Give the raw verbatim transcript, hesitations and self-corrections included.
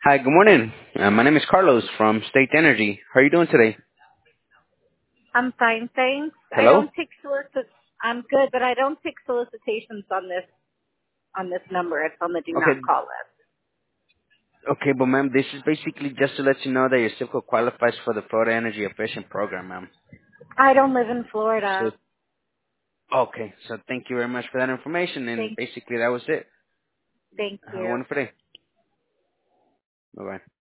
Hi, good morning. Uh, my name is Carlos from State Energy. How are you doing today? I'm fine, thanks. I Hello? don't take solicit. I'm good, but I don't take solicitations on this on this number. It's on the do not Okay, call list. okay, but ma'am, this is basically just to let you know that your zip code qualifies for the Florida Energy Efficient Program, ma'am. I don't live in So, Florida. okay, so thank you very much for that information, and Thank, basically that was it. thank Have a you. wonderful day. Bye-bye.